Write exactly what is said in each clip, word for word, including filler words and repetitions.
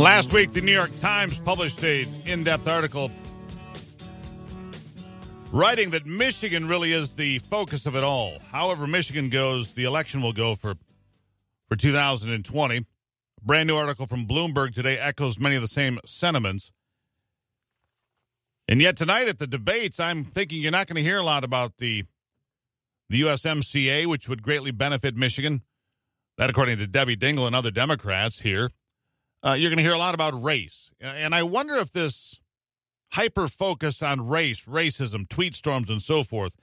Last week, the New York Times published an in-depth article writing that Michigan really is the focus of it all. However Michigan goes, the election will go for, for two thousand twenty. A brand new article from Bloomberg today echoes many of the same sentiments. And yet tonight at the debates, I'm thinking you're not going to hear a lot about the, the U S M C A, which would greatly benefit Michigan. That, according to Debbie Dingell and other Democrats here. Uh, you're going to hear a lot about race. And I wonder if this hyper-focus on race, racism, tweet storms, and so forth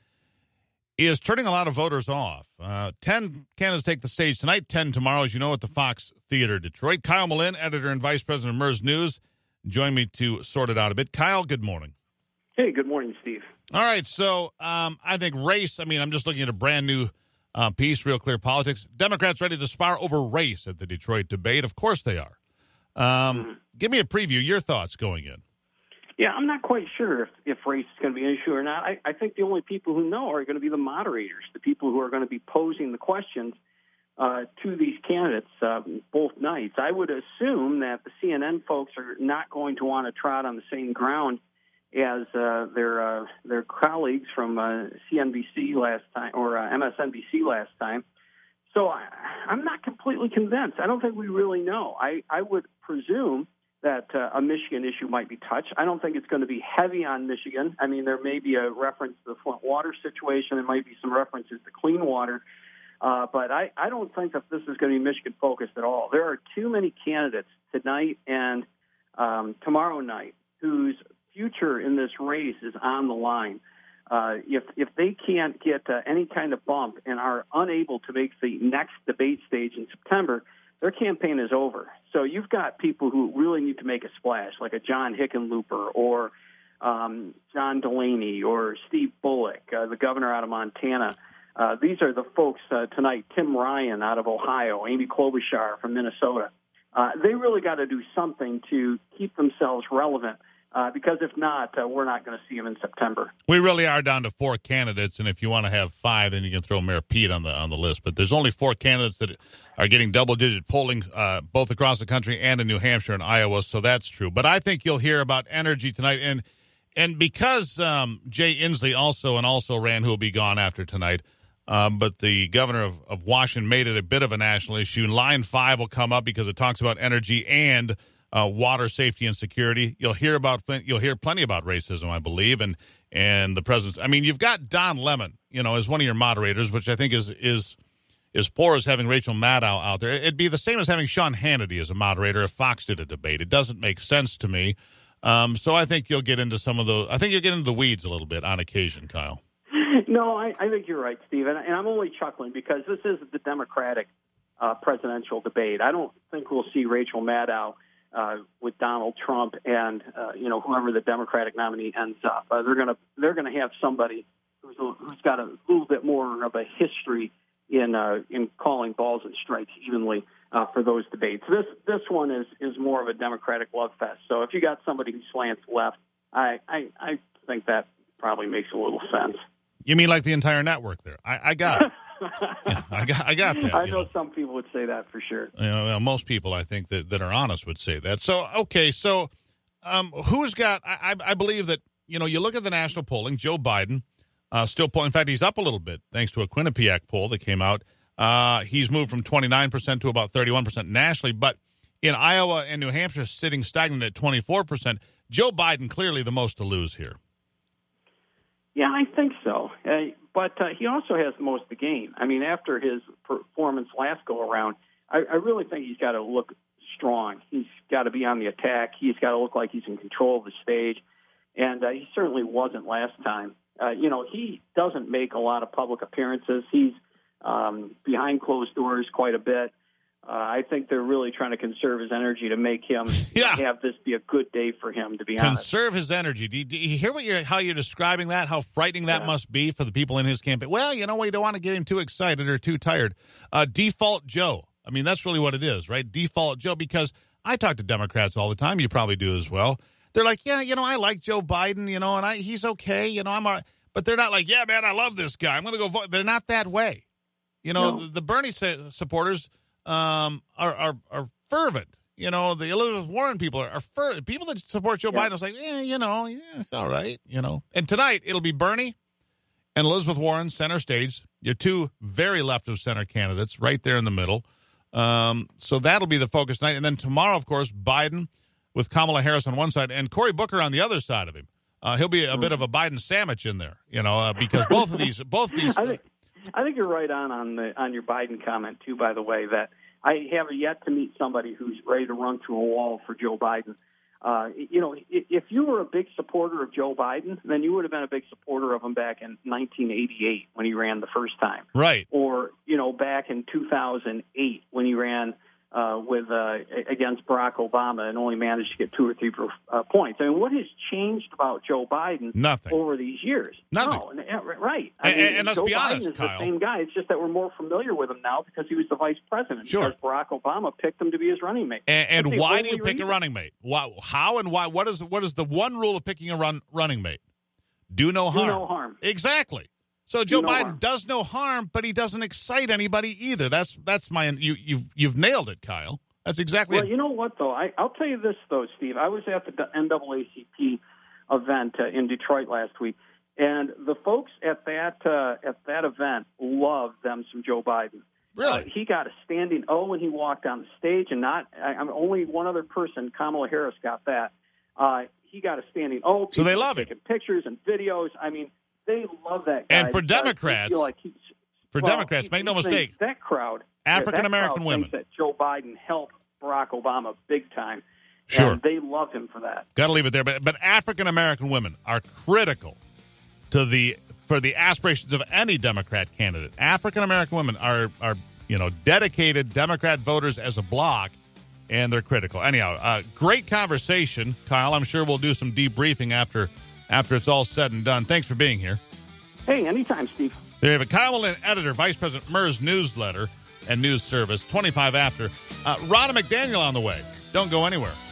is turning a lot of voters off. Uh, ten candidates take the stage tonight, ten tomorrow, as you know, at the Fox Theater Detroit. Kyle Malin, editor and vice president of MERS News, join me to sort it out a bit. Kyle, good morning. Hey, good morning, Steve. All right, so um, I think race, I mean, I'm just looking at a brand new uh, piece, Real Clear Politics. Democrats ready to spar over race at the Detroit debate. Of course they are. Um, mm-hmm. Give me a preview, your thoughts going in. Yeah, I'm not quite sure if, if race is going to be an issue or not. I, I think the only people who know are going to be the moderators, the people who are going to be posing the questions uh, to these candidates uh, both nights. I would assume that the C N N folks are not going to want to trot on the same ground as uh, their uh, their colleagues from uh, C N B C last time or uh, M S N B C last time. So I, I'm not completely convinced. I don't think we really know. I, I would presume that uh, a Michigan issue might be touched. I don't think it's going to be heavy on Michigan. I mean, there may be a reference to the Flint water situation. There might be some references to clean water. Uh, but I, I don't think that this is going to be Michigan-focused at all. There are too many candidates tonight and um, tomorrow night whose future in this race is on the line. Uh, if if they can't get uh, any kind of bump and are unable to make the next debate stage in September, their campaign is over. So you've got people who really need to make a splash, like a John Hickenlooper or um, John Delaney or Steve Bullock, uh, the governor out of Montana. Uh, these are the folks uh, tonight, Tim Ryan out of Ohio, Amy Klobuchar from Minnesota. Uh, they really got to do something to keep themselves relevant. Uh, because if not, uh, we're not going to see him in September. We really are down to four candidates, and if you want to have five, then you can throw Mayor Pete on the on the list. But there's only four candidates that are getting double-digit polling uh, both across the country and in New Hampshire and Iowa, so that's true. But I think you'll hear about energy tonight. And and because um, Jay Inslee also and also ran, who will be gone after tonight, um, but the governor of, of Washington made it a bit of a national issue. Line five will come up because it talks about energy and Uh, water safety and security. You'll hear about you'll hear plenty about racism, I believe, and and the president. I mean, you've got Don Lemon, you know, as one of your moderators, which I think is is is poor as having Rachel Maddow out there. It'd be the same as having Sean Hannity as a moderator if Fox did a debate. It doesn't make sense to me. Um, so I think you'll get into some of those. I think you'll get into the weeds a little bit on occasion, Kyle. No, I, I think you're right, Steve, and, and I'm only chuckling because this is the Democratic uh, presidential debate. I don't think we'll see Rachel Maddow Uh, with Donald Trump and uh, you know whoever the Democratic nominee ends up. Uh, they're gonna they're gonna have somebody who's a, who's got a little bit more of a history in uh, in calling balls and strikes evenly uh, for those debates. This this one is is more of a Democratic love fest. So if you got somebody who slants left, I I, I think that probably makes a little sense. You mean like the entire network there? I, I got it. Yeah, I got, I got that. I know, know some people would say that for sure. You know, most people, I think that, that are honest would say that. So, okay, so um, who's got? I, I believe that you know you look at the national polling. Joe Biden uh, still polling. In fact, he's up a little bit thanks to a Quinnipiac poll that came out. Uh, he's moved from twenty-nine percent to about thirty-one percent nationally, but in Iowa and New Hampshire, sitting stagnant at twenty-four percent. Joe Biden clearly the most to lose here. Yeah, I think so. Uh, but uh, he also has the most to gain. I mean, after his performance last go-around, I, I really think he's got to look strong. He's got to be on the attack. He's got to look like he's in control of the stage. And uh, he certainly wasn't last time. Uh, you know, he doesn't make a lot of public appearances. He's um, behind closed doors quite a bit. Uh, I think they're really trying to conserve his energy to make him yeah. have this be a good day for him, to be conserve honest. Conserve his energy. Do you, do you hear what you're, how you're describing that, how frightening that yeah. must be for the people in his campaign? Well, you know, we don't want to get him too excited or too tired. Uh, default Joe. I mean, that's really what it is, right? Default Joe, because I talk to Democrats all the time. You probably do as well. They're like, yeah, you know, I like Joe Biden, you know, and I he's okay. You know, I'm all right. But they're not like, yeah, man, I love this guy. I'm going to go vote. They're not that way. You know, no. the, the Bernie supporters um, are, are are fervent, You know, the Elizabeth Warren people are, are fur, people that support Joe yeah. Biden. It's like, eh, you know, yeah, it's all right. You know, and tonight it'll be Bernie and Elizabeth Warren center stage. Your two very left of center candidates right there in the middle. Um, so that'll be the focus tonight. And then tomorrow, of course, Biden with Kamala Harris on one side and Cory Booker on the other side of him. Uh, he'll be a bit of a Biden sandwich in there, you know, uh, because both of these, both these. I think, I think you're right on on the on your Biden comment too. By the way, that I have yet to meet somebody who's ready to run through a wall for Joe Biden. Uh, you know, if you were a big supporter of Joe Biden, then you would have been a big supporter of him back in nineteen eighty-eight when he ran the first time. Right. Or, you know, back in two thousand eight when he ran uh, with uh, against Barack Obama and only managed to get two or three uh, points. I mean, what has changed about Joe Biden Nothing. over these years? Nothing. No, right. I and, mean, and let's Joe be honest, Biden is Kyle. the same guy. It's just that we're more familiar with him now because he was the vice president. Sure. Because Barack Obama picked him to be his running mate. And, and why do you pick reason. a running mate? Why, how and why? What is what is the one rule of picking a run, running mate? Do no harm. Do no harm. Exactly. So Joe no Biden harm. does no harm, but he doesn't excite anybody either. That's that's my you you've you've nailed it, Kyle. That's exactly Well, it. you know what, though? I, I'll tell you this, though, Steve. I was at the N double A C P event uh, in Detroit last week, and the folks at that uh, at that event loved them some Joe Biden. Really? Uh, he got a standing O when he walked on the stage, and not I, I'm only one other person, Kamala Harris, got that. Uh, he got a standing O. People So they love were it. taking pictures and videos. I mean, they love that guy. And for because they Democrats- feel like he's, For well, Democrats, he- make no he thinks mistake, that crowd, African-American that crowd women. thinks that Joe Biden helped Barack Obama big time. Sure. And they love him for that. Got to leave it there. But but African American women are critical to the for the aspirations of any Democrat candidate. African American women are are you know dedicated Democrat voters as a bloc, and they're critical. Anyhow, uh, great conversation, Kyle. I'm sure we'll do some debriefing after after it's all said and done. Thanks for being here. Hey, anytime, Steve. There you have it. Kyle Lynn, editor, Vice President, Mers Newsletter and News Service, twenty-five after. Uh, Ronna McDaniel on the way. Don't go anywhere.